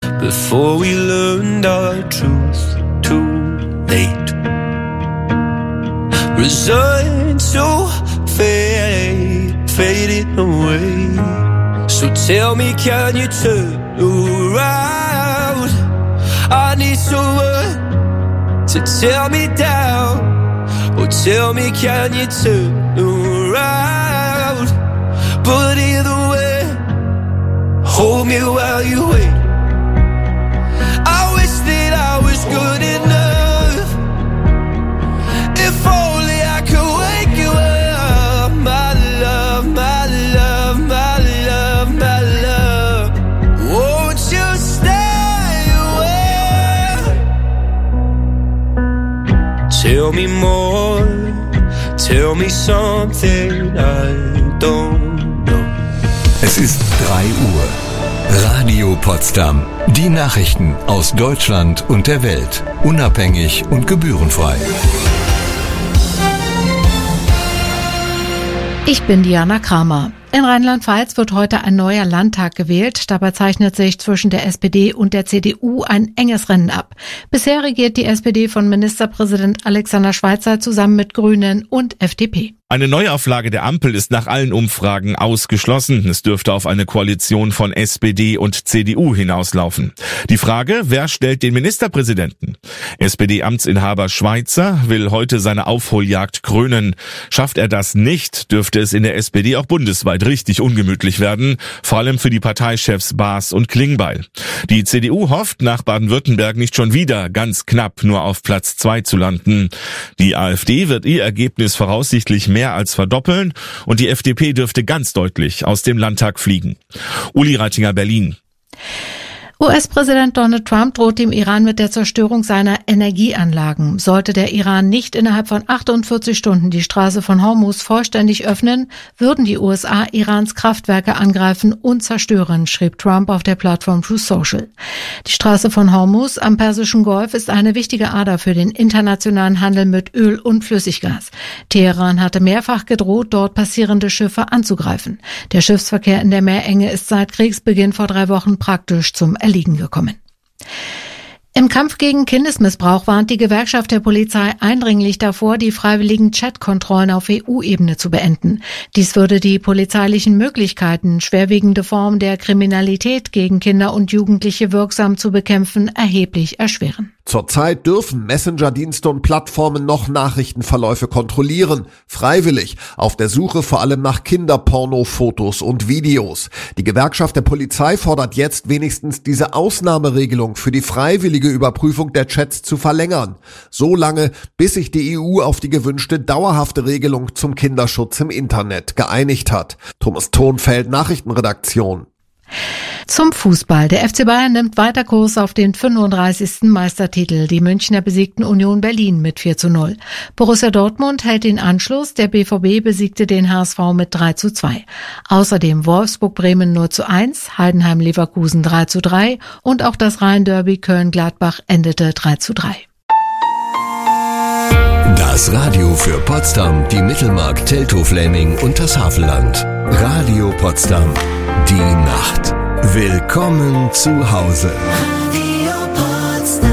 before we learned our truth too late. Resigned to fade, fading away. So tell me, can you turn around? I need someone to tear me down. Oh, tell me, can you turn around? But either way, hold me while you wait. I wish that I was good enough. If only I could wake you up. My love, my love, my love, my love. Won't you stay away? Tell me more. Tell me something I don't know. Es ist 3 Uhr. Radio Potsdam. Die Nachrichten aus Deutschland und der Welt. Unabhängig und gebührenfrei. Ich bin Diana Kramer. In Rheinland-Pfalz wird heute ein neuer Landtag gewählt. Dabei zeichnet sich zwischen der SPD und der CDU ein enges Rennen ab. Bisher regiert die SPD von Ministerpräsident Alexander Schweitzer zusammen mit Grünen und FDP. Eine Neuauflage der Ampel ist nach allen Umfragen ausgeschlossen. Es dürfte auf eine Koalition von SPD und CDU hinauslaufen. Die Frage, wer stellt den Ministerpräsidenten? SPD-Amtsinhaber Schweitzer will heute seine Aufholjagd krönen. Schafft er das nicht, dürfte es in der SPD auch bundesweit richtig ungemütlich werden, vor allem für die Parteichefs Baas und Klingbeil. Die CDU hofft, nach Baden-Württemberg nicht schon wieder ganz knapp nur auf Platz 2 zu landen. Die AfD wird ihr Ergebnis voraussichtlich mehr als verdoppeln und die FDP dürfte ganz deutlich aus dem Landtag fliegen. Uli Reitinger, Berlin. US-Präsident Donald Trump droht dem Iran mit der Zerstörung seiner Energieanlagen. Sollte der Iran nicht innerhalb von 48 Stunden die Straße von Hormuz vollständig öffnen, würden die USA Irans Kraftwerke angreifen und zerstören, schrieb Trump auf der Plattform Truth Social. Die Straße von Hormuz am Persischen Golf ist eine wichtige Ader für den internationalen Handel mit Öl und Flüssiggas. Teheran hatte mehrfach gedroht, dort passierende Schiffe anzugreifen. Der Schiffsverkehr in der Meerenge ist seit Kriegsbeginn vor 3 Wochen praktisch zum Erliegen gekommen. Im Kampf gegen Kindesmissbrauch warnt die Gewerkschaft der Polizei eindringlich davor, die freiwilligen Chatkontrollen auf EU-Ebene zu beenden. Dies würde die polizeilichen Möglichkeiten, schwerwiegende Formen der Kriminalität gegen Kinder und Jugendliche wirksam zu bekämpfen, erheblich erschweren. Zurzeit dürfen Messenger-Dienste und Plattformen noch Nachrichtenverläufe kontrollieren, freiwillig, auf der Suche vor allem nach Kinderporno-Fotos und Videos. Die Gewerkschaft der Polizei fordert jetzt wenigstens diese Ausnahmeregelung für die freiwillige Überprüfung der Chats zu verlängern. So lange, bis sich die EU auf die gewünschte dauerhafte Regelung zum Kinderschutz im Internet geeinigt hat. Thomas Thonfeld, Nachrichtenredaktion. Zum Fußball. Der FC Bayern nimmt weiter Kurs auf den 35. Meistertitel. Die Münchner besiegten Union Berlin mit 4:0. Borussia Dortmund hält den Anschluss. Der BVB besiegte den HSV mit 3:2. Außerdem Wolfsburg-Bremen 0:1, Heidenheim-Leverkusen 3:3 und auch das Rhein-Derby Köln-Gladbach endete 3:3. Das Radio für Potsdam, die Mittelmark, Teltow-Fläming und das Havelland. Radio Potsdam. Die Nacht. Willkommen zu Hause. Radio Potsdam.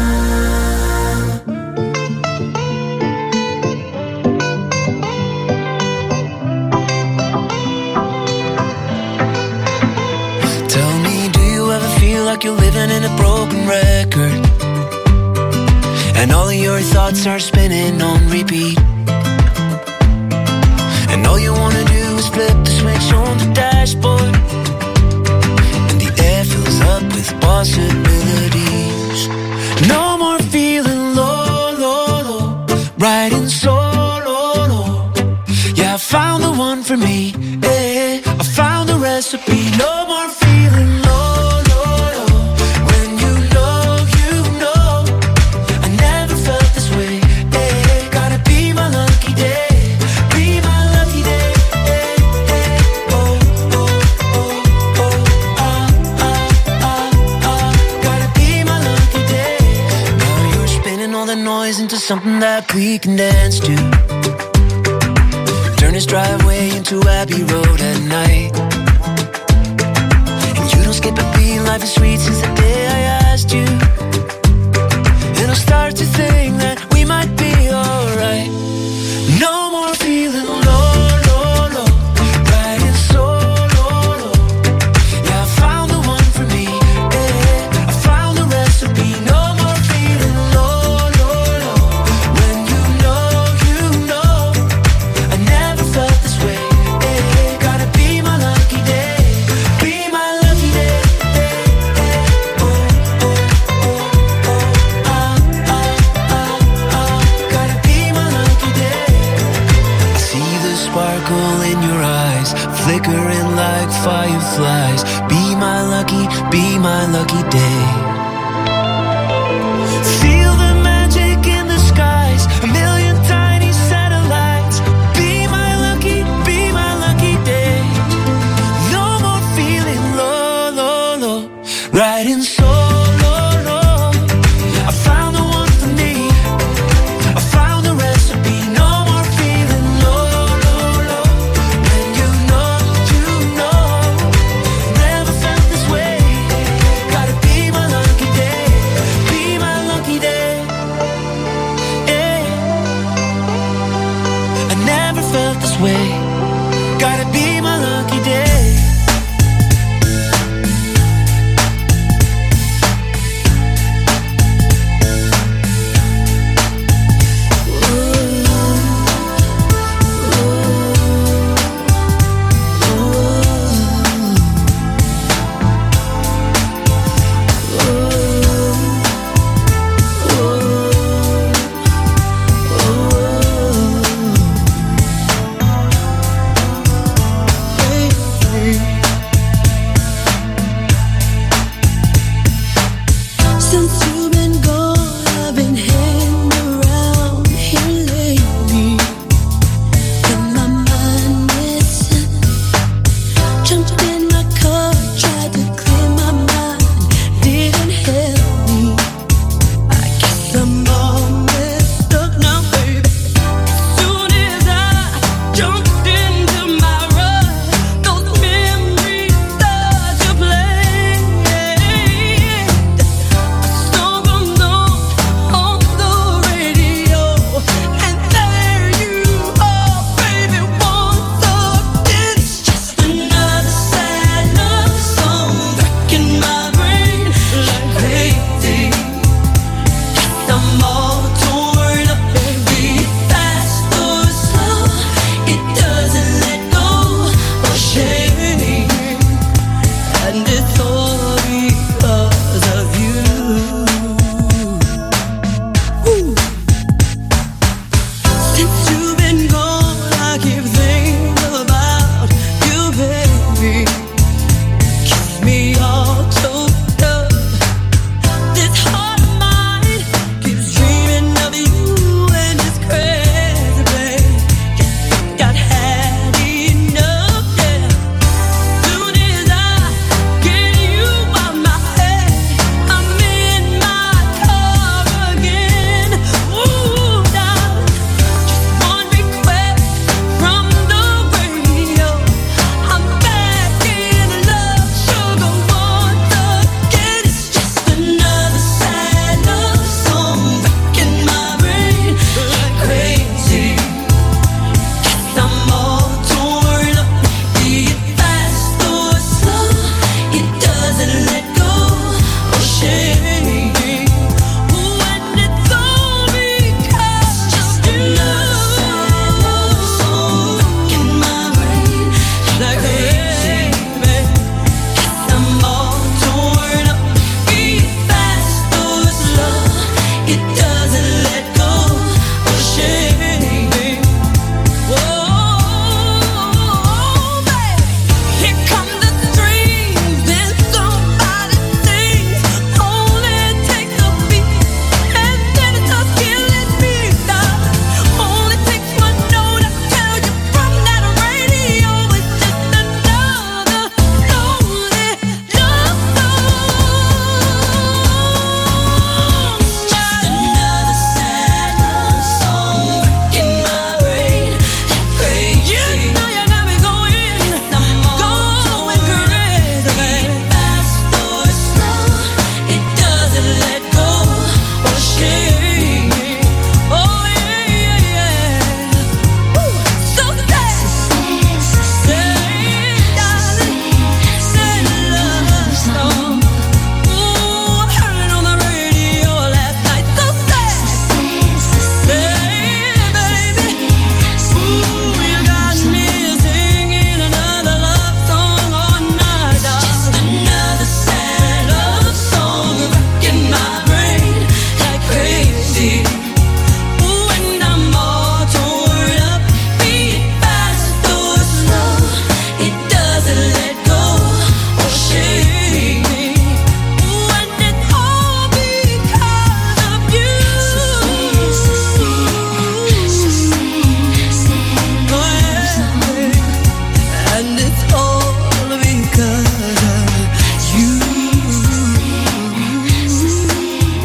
Tell me, do you ever feel like you're living in a broken record? And all of your thoughts are spinning on repeat. And all you wanna do is flip the switch on the dashboard. And the air fills up with possibilities. No more feeling low, low, low. Riding solo, low. Yeah, I found the one for me. Eh, I found the recipe. No more feeling low, low, low. When you know, I never felt this way. Eh, gotta be my lucky day. Into something that we can dance to. Turn this driveway into Abbey Road at night. And you don't skip a beat, life is sweet since the day be my lucky day. Feel the magic in the skies, a million tiny satellites. Be my lucky day. No more feeling low, low, low. Riding solo, low. I found the one for me. I found the recipe. No more feeling low, low, low. When you know, never felt this way. Gotta be my lucky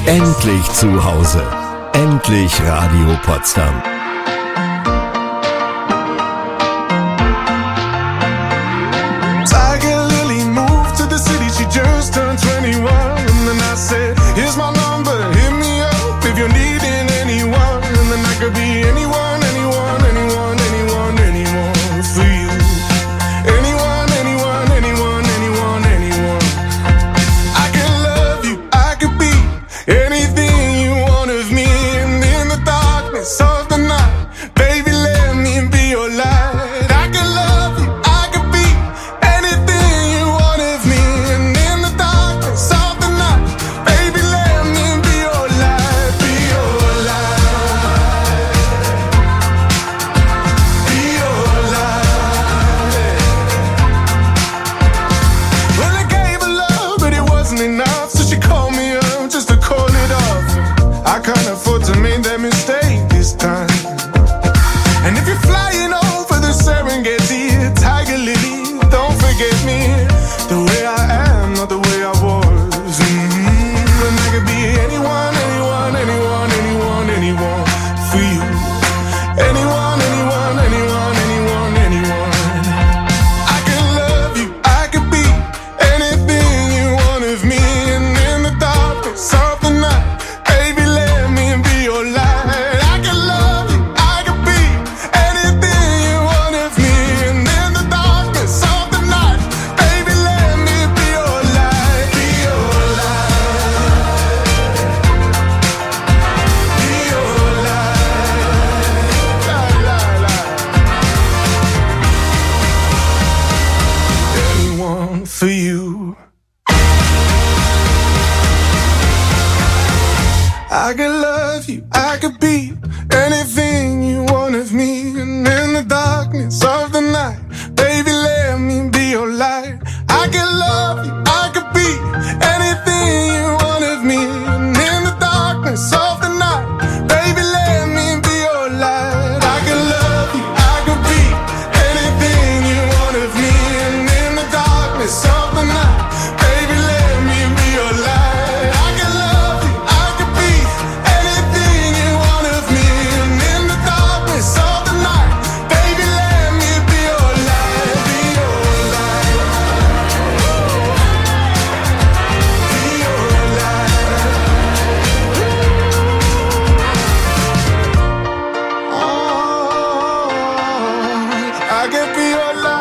Endlich zu Hause. Endlich Radio Potsdam. Tiger Lily moved to the city, she just turned 21. And then I said, here's my number, hit me up if you're needing anyone. And then I could be anyone, anyone, anyone, anyone, anyone for you. Anyone, anyone, anyone, anyone, anyone. I can love you, I could be anything you want of me. And in the darkness of the night, baby, let me be your light. I can love you, I could be anything you want of me. And in the darkness of the night, baby, let me be your light. Be your light. Be your light. Well, I gave her love, but it wasn't enough, so she called me up just to call it off. I can't afford to make that mistake this time. And if you're flying over the Serengeti, Tiger Lily, don't forget me. The way I am, not the way I was. And I could be anyone, anyone, anyone, anyone, anyone for you. Anyone, anyone, anyone, anyone, anyone. I can love you, I could be anything you want of me. And in the darkness of the night, baby, let me be your light. I can love you, I could be anything you want of me. And in the darkness of the night, baby, let me be your light. Be your light. Be your light. La, la, la. Anyone for you. I could love you, I could be anything you want of me. And in the darkness of the night, baby, let me be your light. I could love you, I could be anything you want of me. And in the darkness of the night, baby, let me be your light. I could love you, I could be anything you want of me. And in the darkness of the night, baby, let me be your light. I could love you, I could be anything you want of me. And in the darkness of the night, baby, let me be your light. Be your light. Be your light. Oh, I can be your light.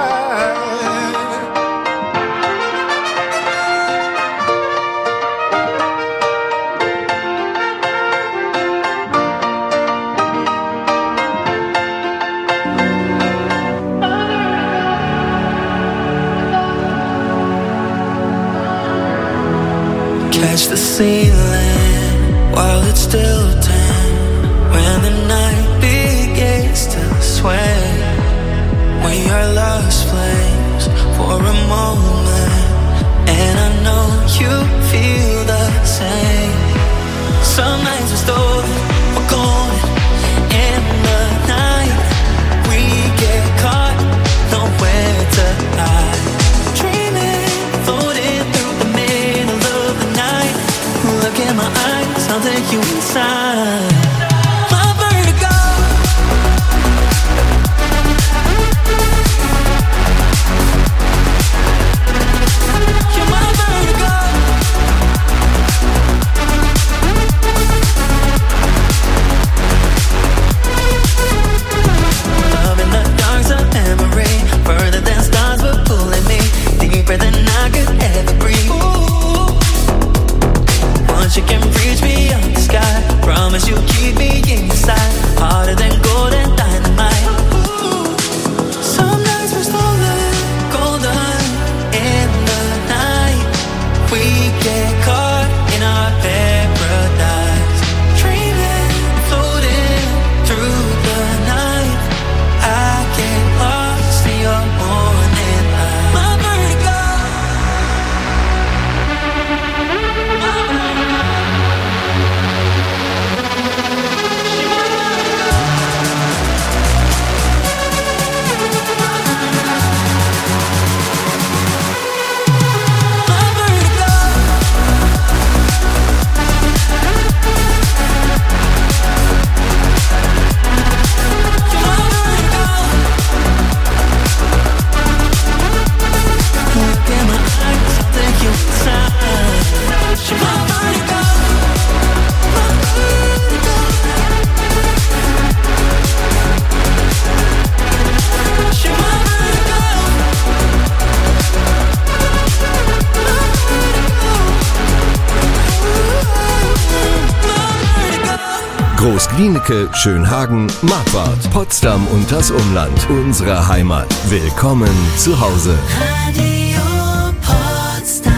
Catch the ceiling while it's still dim. When the night begins to sway, we are lost flames for a moment, and I know you feel the same. Some nights we're stolen, we're golden. In the night, we get caught, nowhere to hide. Dreaming, floating through the middle of the night. Look in my eyes, I'll take you inside. My vertigo. You're my vertigo. Love in the dark's a memory. Further than stars were pulling me, deeper than I could ever breathe. Ooh. Once you can reach beyond the sky, promise you'll keep Großglienicke, Schönhagen, Marquardt, Potsdam und das Umland. Unsere Heimat. Willkommen zu Hause. Radio Potsdam.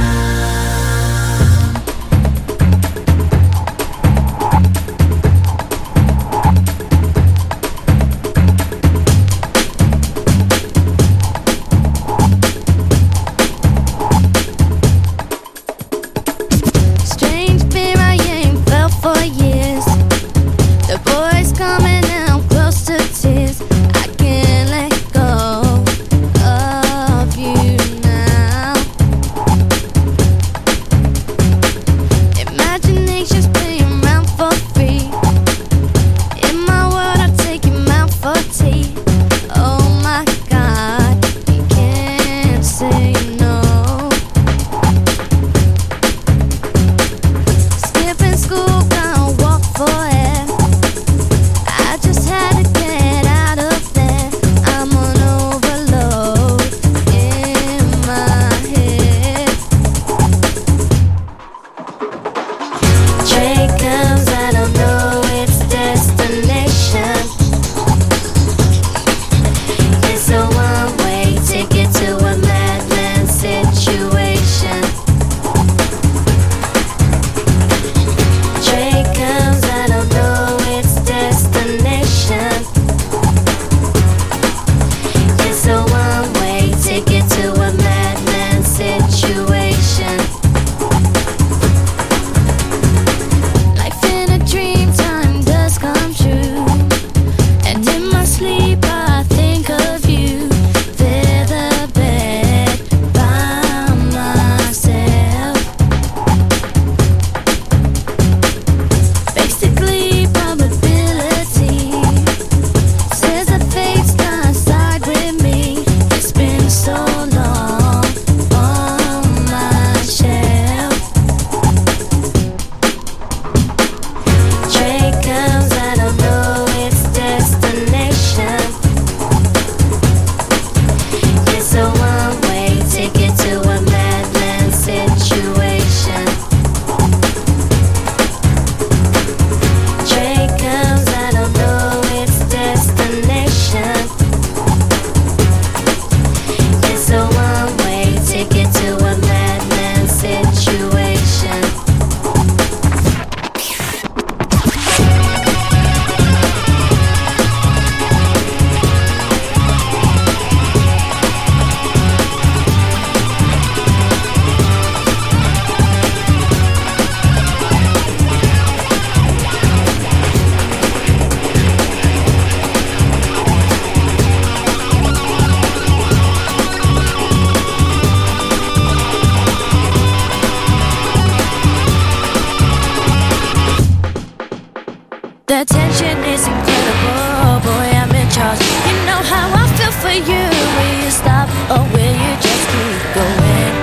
The tension is incredible, boy, I'm in charge. You know how I feel for you. Will you stop or will you just keep going?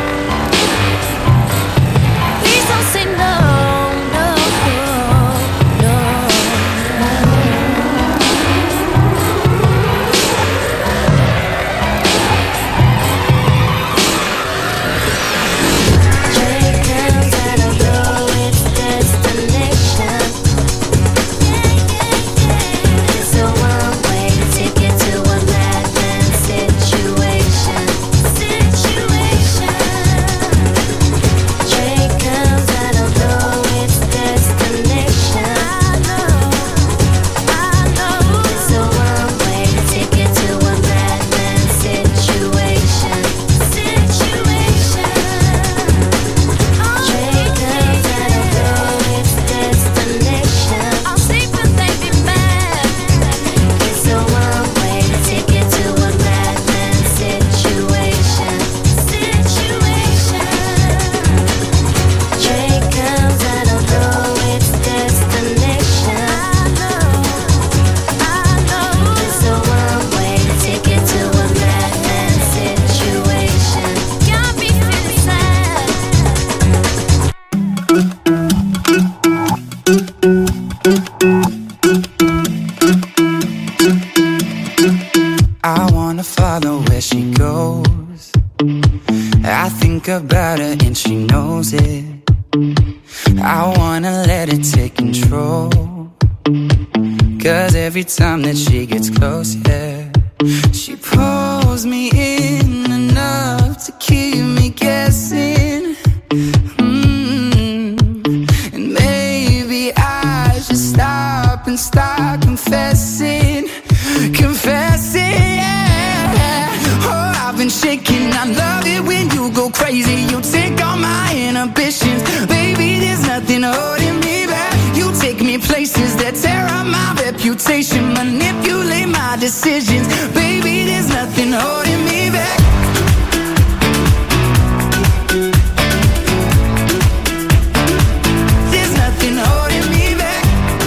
Please don't say no, no, no. Train comes and I know its destination. It's a one-way ticket to a madman situation. Train comes and I know its destination. It's a one-way ticket to a madman situation. Train comes and I know its destination. I'll sleep but they be mad. It's a one-way ticket to a madman situation. Train comes and I know its destination. It's a one-way ticket to a madman situation. Got me feeling sad. I wanna follow where she goes. I think about her and she knows it. I wanna let it take control. 'Cause every time that she gets close, yeah, she pulls me in enough to keep me guessing. And maybe I should stop and start confessing, yeah. Oh, I've been shaking, I love it when you go crazy. You take all my inhibitions, baby, there's nothing holding me back. You take me places that tear up my reputation, manipulate my decisions, baby, there's nothing holding me back. There's nothing holding me back.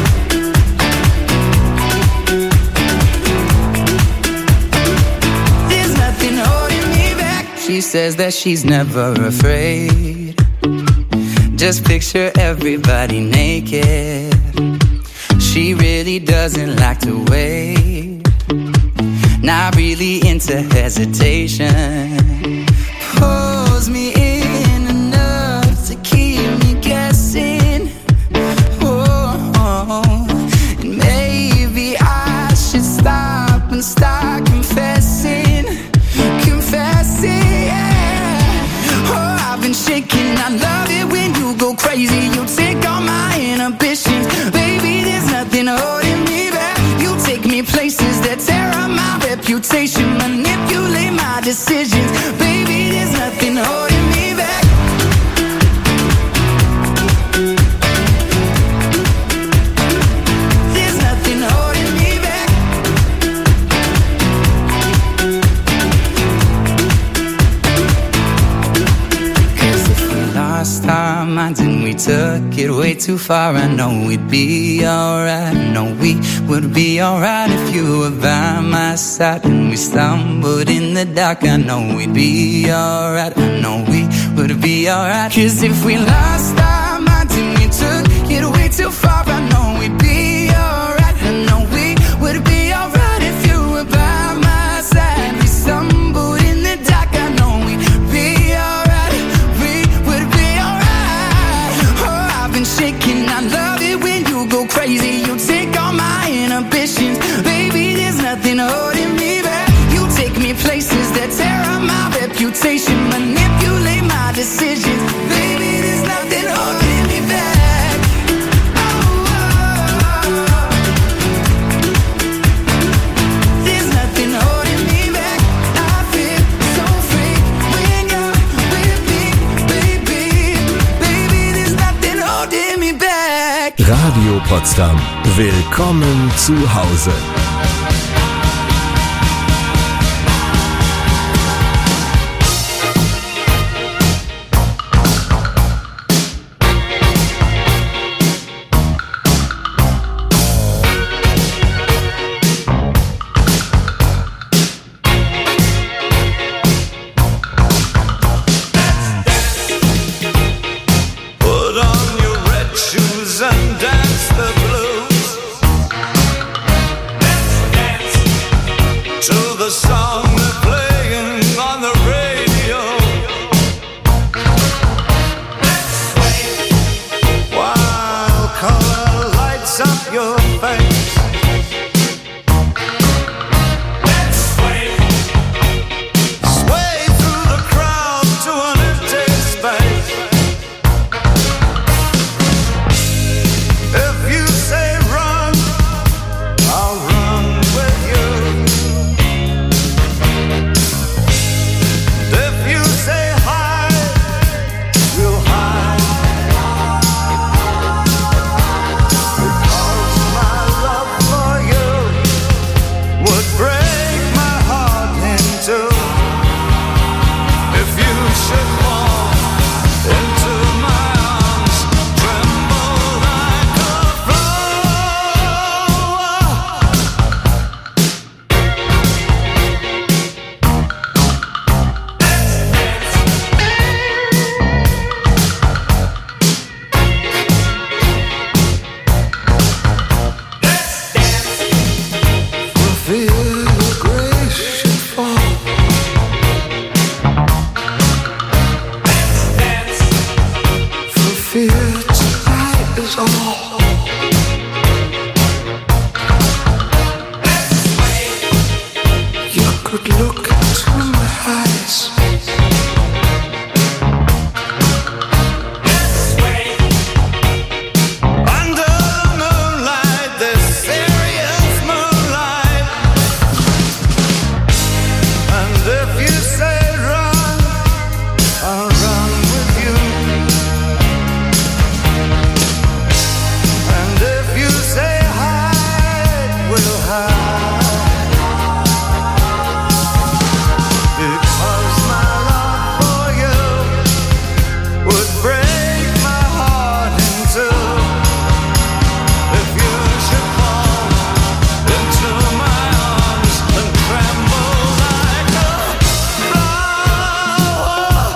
There's nothing holding me back. She says that she's never afraid. Just picture everybody naked. She really doesn't like to wait. Not really into hesitation. Pulls me in enough to keep me guessing. Oh, and maybe I should stop and start confessing, yeah. Oh, I've been shaking, I love it when you go crazy. You take all my inhibitions, baby, there's nothing holding me back. You take me places that tear up my reputation, manipulate my decisions, baby, there's nothing holding me back. There's nothing holding me back. Lost our minds and we took it way too far. I know we'd be alright. I know we would be alright if you were by my side. And we stumbled in the dark. I know we'd be alright. I know we would be alright. 'Cause if we lost our minds and we took it way too far, I know we'd be alright. I know we would be alright if you were by my side. We stumbled in the dark. I know we'd be alright. Shaking, I love it when you go crazy. You take all my inhibitions, baby, there's nothing holding me back. You take me places that tear up my reputation, manipulate my decisions, baby, there's nothing holding me back. There's nothing holding me back. I feel so free when you're with me, baby, baby, there's nothing holding me back. Radio Potsdam. Willkommen zu Hause. Put on your red shoes and dance the blues. Dance to the song they're playing on the radio. While color lights up your face. Sway through the crowd to an empty space. If you say run, I'll run with you. If you say hide, we'll hide. Because my love for you would break my heart in two. If you should fall into my arms, tremble like a flower. For fear your grace should fall. For fear tonight is all. could look into my eyes. Under the moonlight, this serious moonlight. And if you say run, I'll run with you. And if you say hide, we'll hide. Because my love for you would break my heart in two. If you should fall into my arms and tremble like a flower.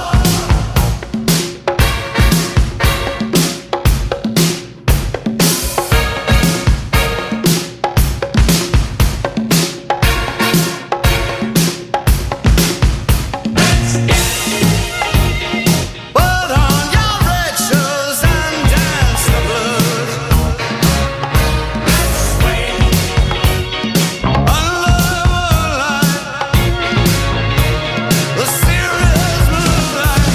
Put on your red shoes and dance the blues. Under the moonlight, the serious moonlight.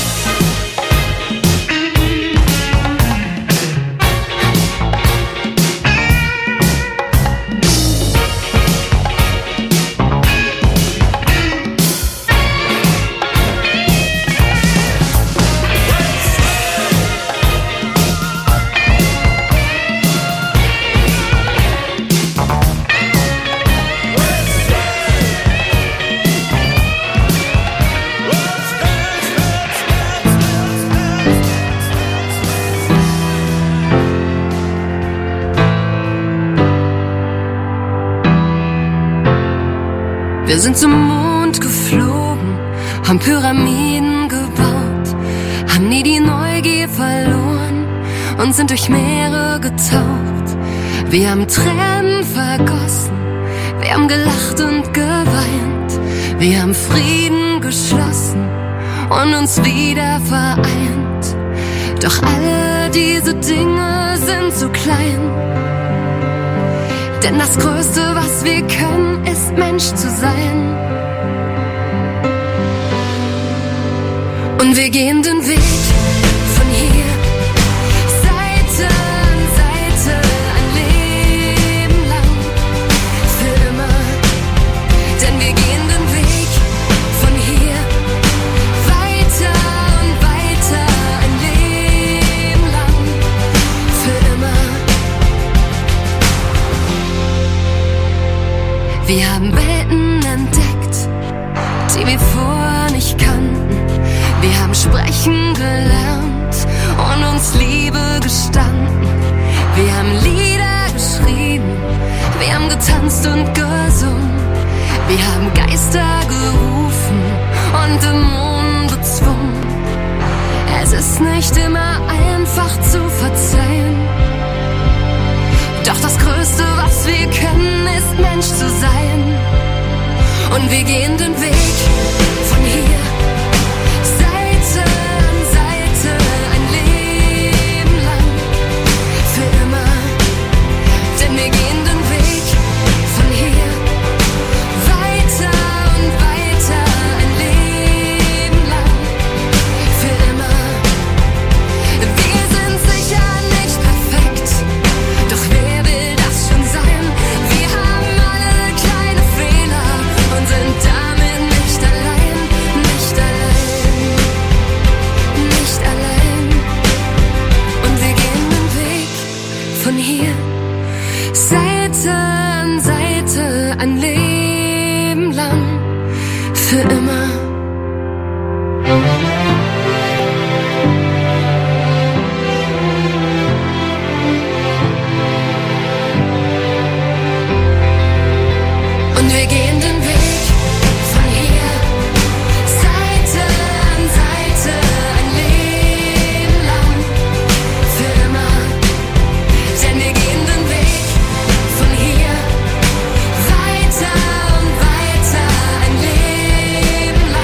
Wir sind zum Mond geflogen, haben Pyramiden gebaut, haben nie die Neugier verloren und sind durch Meere getaucht. Wir haben Tränen vergossen, wir haben gelacht und geweint, wir haben Frieden geschlossen und uns wieder vereint. Doch alle diese Dinge sind zu klein. Denn das Größte, was wir können, ist Mensch zu sein. Und wir gehen den Weg von hier, Seite an Seite, ein Leben lang, für immer. Denn wir gehen den Weg von hier, weiter und weiter, ein Leben lang, für immer. Wir haben Welten entdeckt, die wir vorher nicht kannten. Wir haben sprechen gelernt und uns Liebe gestanden. Wir haben Lieder geschrieben, wir haben getanzt und gesungen. Wir haben Geister gerufen und Dämonen bezwungen. Es ist nicht immer einfach zu verzeihen. Doch das Größte, was wir können, ist Mensch zu sein. Und wir gehen den Weg von hier, Seite an Seite, ein Leben lang, für immer. Denn wir gehen den Weg von hier, weiter und weiter, ein Leben lang, für immer. Wir sind sicher nicht perfekt, doch wer will das schon sein? Wir haben alle kleine Fehler und sind damit nicht allein, nicht allein, nicht allein. Und wir gehen den Weg von hier, Seite an Seite, ein Leben lang, für immer. Und wir gehen den Weg von hier, Seite an Seite, ein Leben lang, für immer. Denn wir gehen den Weg von hier, weiter und weiter, ein Leben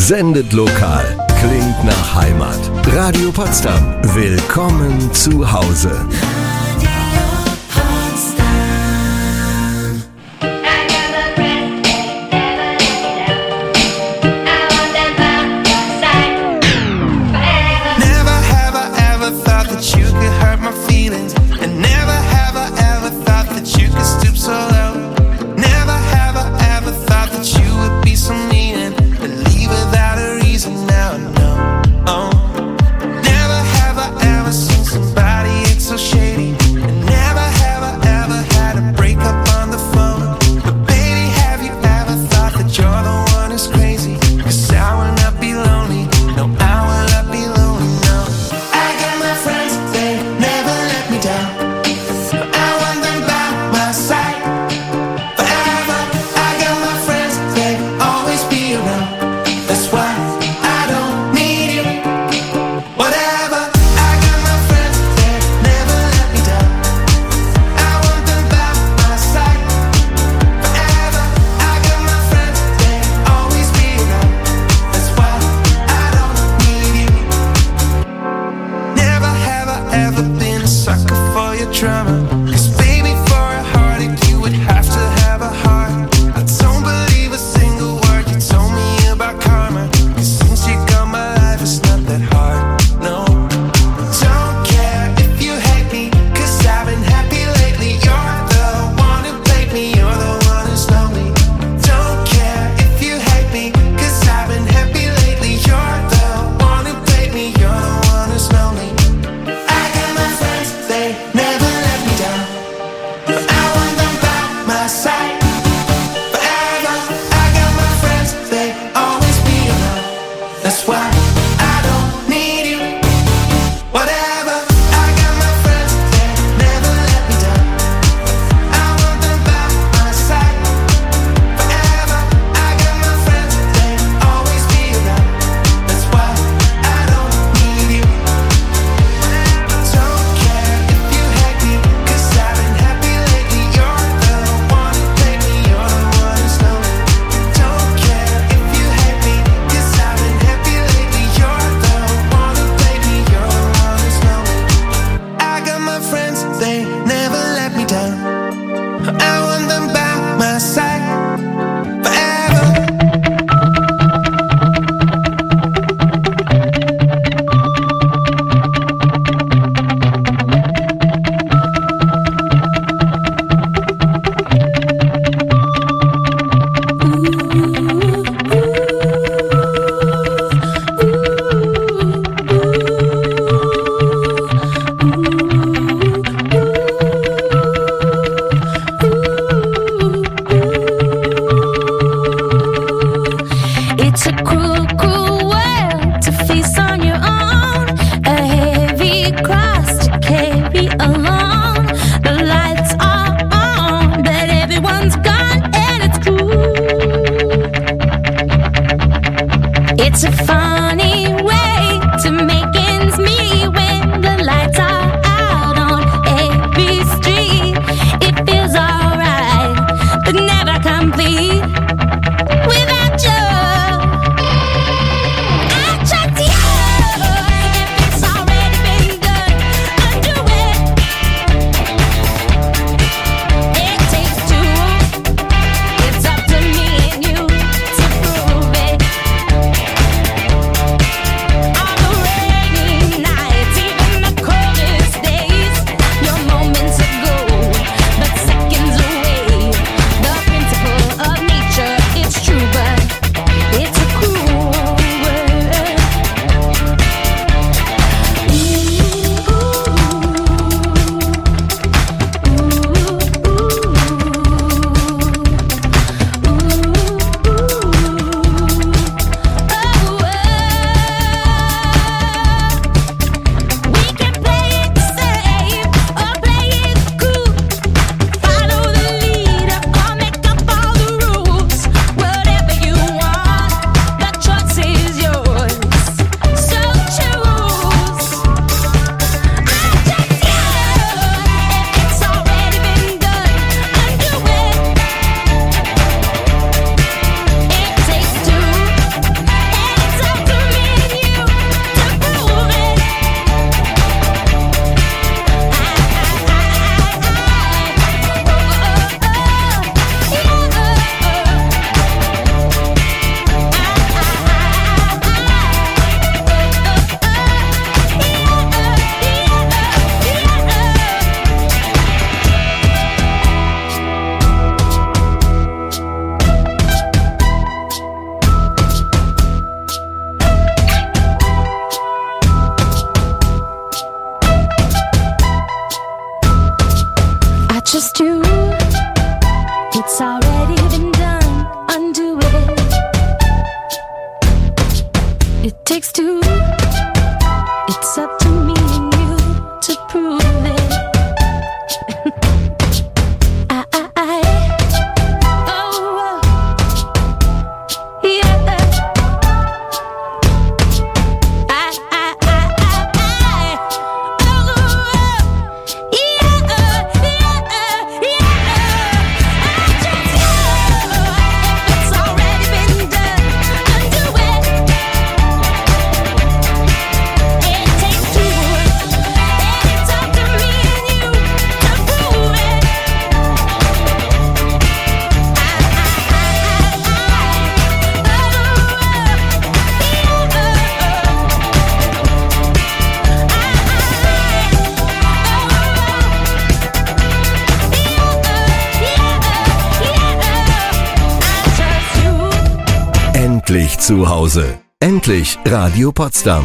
sendet lokal, klingt nach Heimat. Radio Potsdam. Willkommen zu Hause. dich zu Hause. Endlich Radio Potsdam.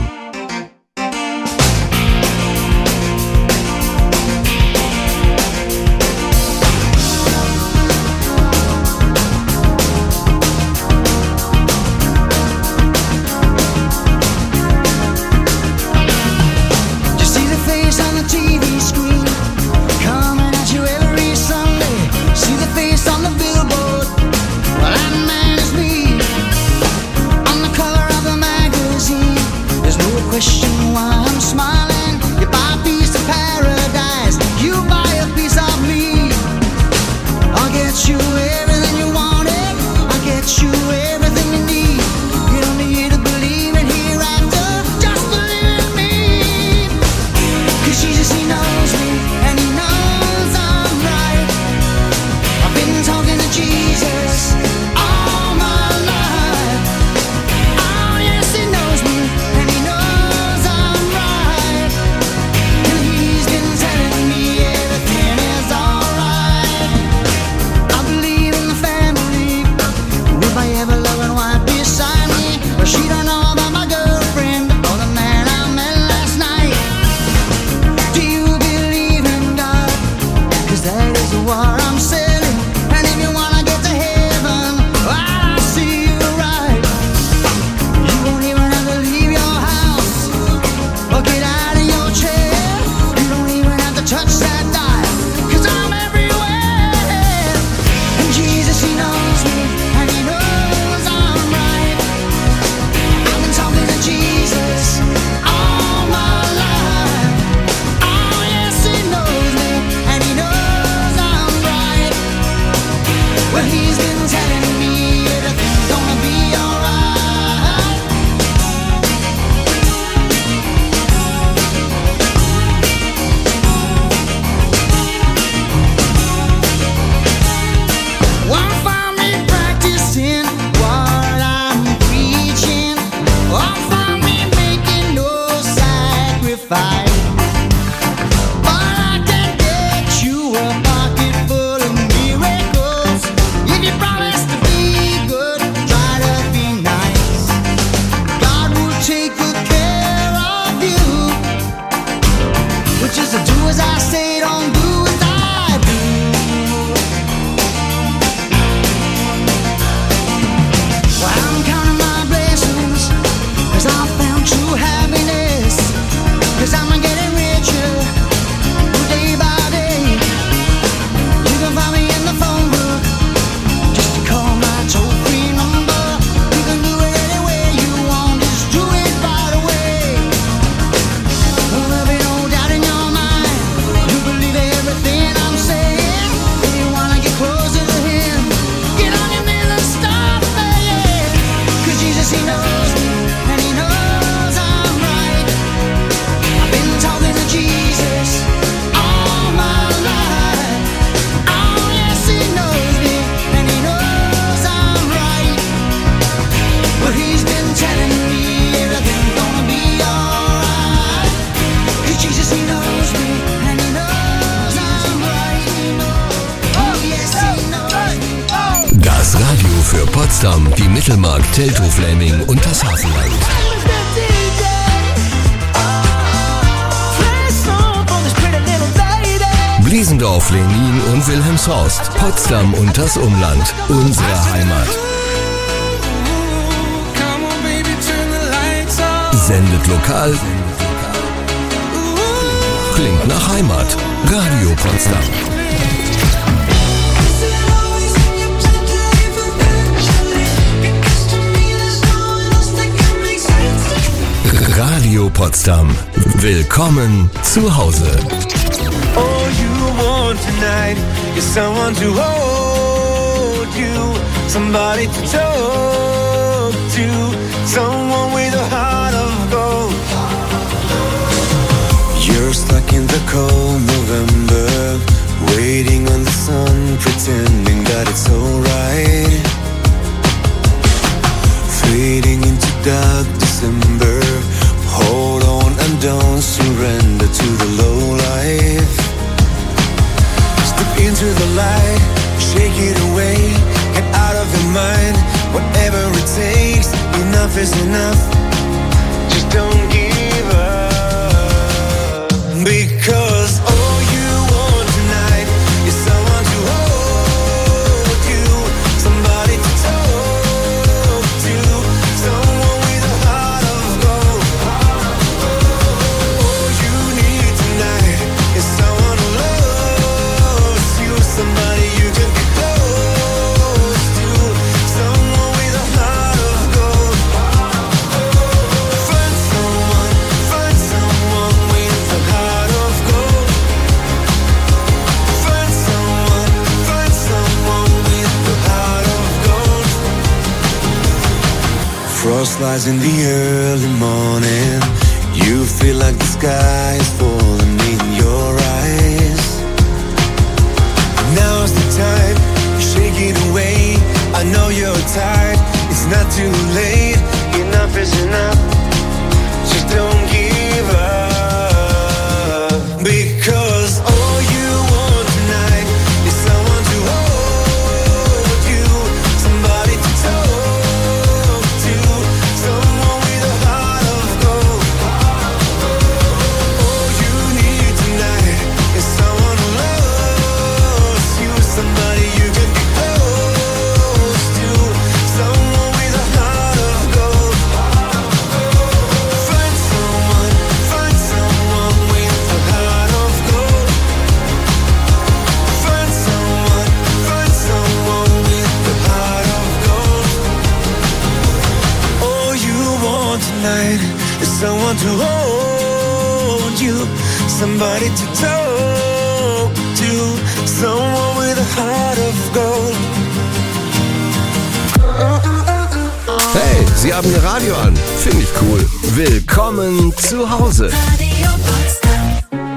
Für Potsdam, die Mittelmark, Teltow-Fläming und das Havelland. Bliesendorf, Lenin und Wilhelmshorst, Potsdam und das Umland, unsere Heimat. Sendet lokal, klingt nach Heimat. Radio Potsdam. Radio Potsdam. Willkommen zu Hause. All you want tonight is someone to hold you, somebody to talk to, someone with a heart of gold. You're stuck in the cold November, waiting on the sun, pretending that it's alright. Fading into dark December, hold on and don't surrender to the low life. Step into the light, shake it away, get out of your mind, whatever it takes. You Frost lies in the early morning. You feel like the sky is falling in your eyes. Now's the time, shake it away. I know you're tired, it's not too late. Enough is enough, just don't give up. Because all you want tonight is someone to hold you, somebody to talk to, someone with a heart of gold. All you need tonight is someone who loves you, somebody you can be close to, someone with a heart of gold. Find someone with a heart of gold. Find someone with a heart of gold. All you want tonight is someone to hold you, somebody to talk to, someone with a heart of gold. Hey, Sie haben Ihr Radio an. Finde ich cool. Willkommen zu Hause. Radio Potsdam.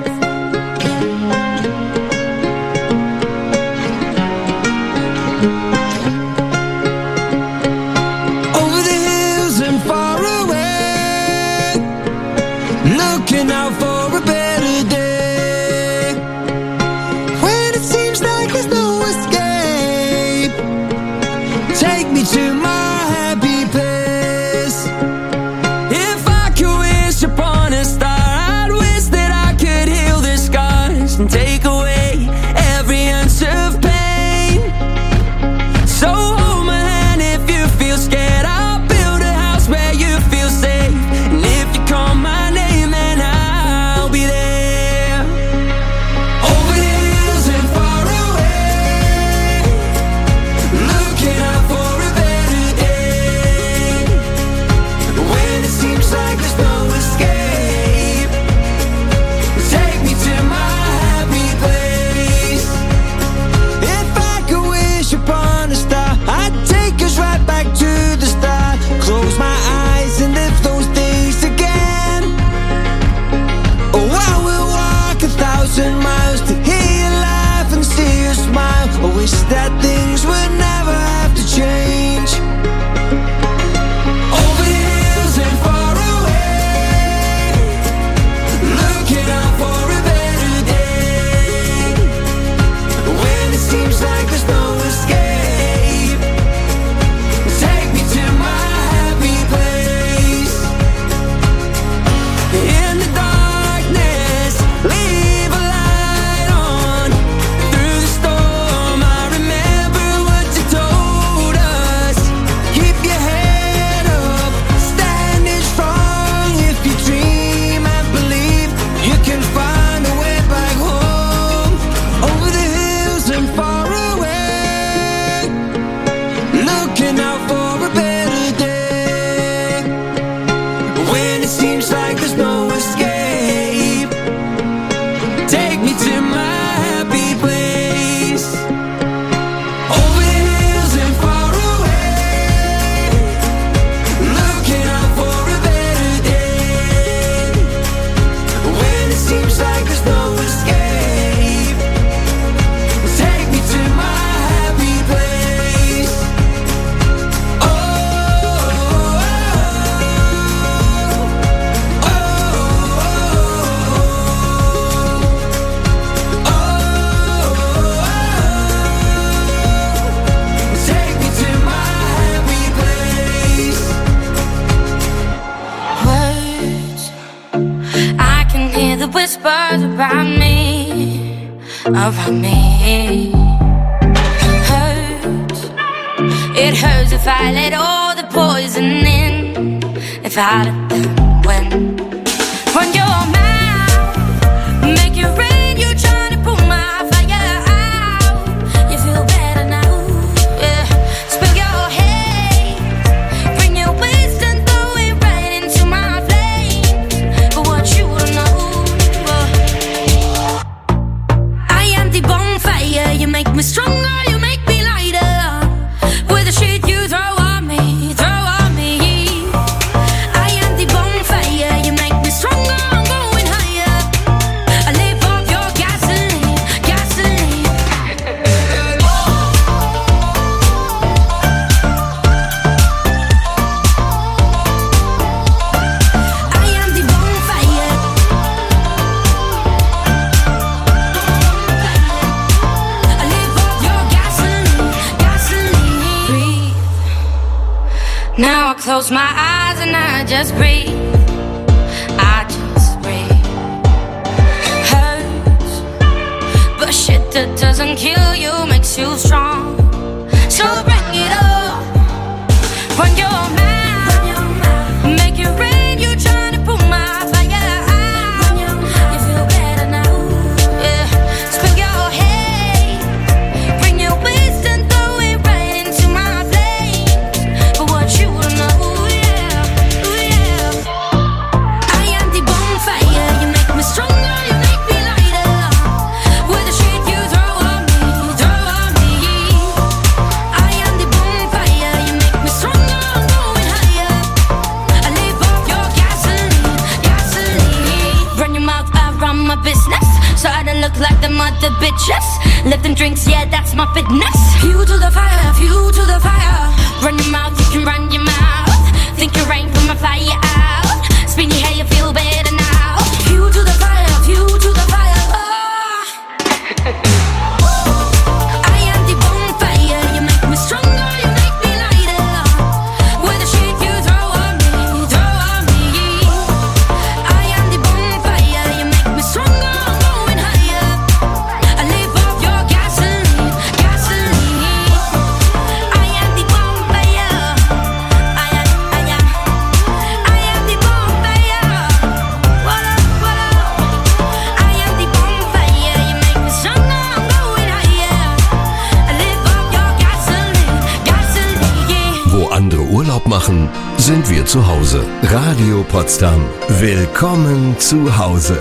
Over the hills and far away, looking out for a better day. When it seems like there's no escape, take me to my happy place. If I could wish upon a star, I'd wish that I could heal the scars and take away every ounce of pain. So hold my hand if you feel scared. I'll build a house where you feel safe. And if you call my name, then I'll be there. Over the hills and far away, looking out for a better day. When it seems like there's no escape, take me to my happy place. If I could wish upon a star, I'd take us right back to the start. Close my eyes and live those days again. Oh, I will walk 1,000 miles to hear you laugh and see you smile. I wish that things would never have to change. Over the hills and far away, looking out for a better day. When it seems like there's no escape, take me to my happy place. In the darkness, leave a light on. Through the storm, I remember what you told us. Keep your head up, standing strong. If you dream and believe, you can find a way back home. Over the hills and far away, looking out for a better day. When it seems like there's no escape, take me to my happy place. Over the hills and far away, looking out for a better day. When it seems like there's no escape, take me to my happy place. Oh, take me to my happy place. Words, I can hear the whispers around me, around me. Hurts, it hurts if I let all the poison in, if I let them win. Run your mouth, make it rain, you trying to pull my fire out. You feel better now, yeah. Spill your hate, bring your wisdom, throw it right into my flames. But what you don't know, I am the bonfire. You make me stronger, you make me lighter. With the shit you throw on me, throw on me. close my eyes and I just breathe. I just breathe. Hurts, but shit that doesn't kill you makes you strong. So bring it up when you're mad. Make it rain, you trying to pull my fire out. You feel better now, yeah. Spill your hate, bring your waste and throw it right into my flames. But what you don't know, yeah, yeah. I am the bonfire, you make me stronger, you make me lighter. With the shit you throw on me, throw on me. I am the bonfire, you make me stronger, I'm going higher. I live off your gasoline, gasoline. Run your mouth around my business, so I don't look like the mother bitches. Lift them drinks, yeah, that's my fitness. Fuel to the fire, fuel to the fire. Run your mouth, you can run your mouth. Think you rain from a fire out. Spin your hair, you feel better now. Fuel to the fire, fuel to the fire. I am the bonfire, you make me stronger, you make me lighter. With the shit you throw on me, throw on me. I am the bonfire, you make me stronger, I'm going higher. I live off your gasoline, gasoline. I am the bonfire. I am the bonfire. What up? I am the bonfire, you make me stronger, I'm going higher. I live off your gasoline, gasoline. Wo andere Urlaub machen, sind wir zu Hause. Radio Potsdam. Willkommen zu Hause.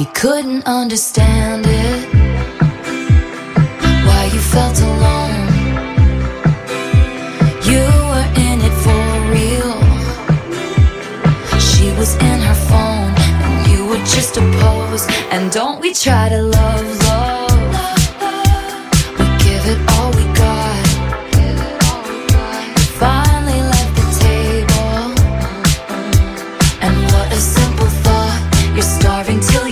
You couldn't understand it, why you felt alone. You were in it for real. She was in her phone and you were just a pose. And don't we try to love, we give it all we got. Finally left the table, and what a simple thought. You're starving till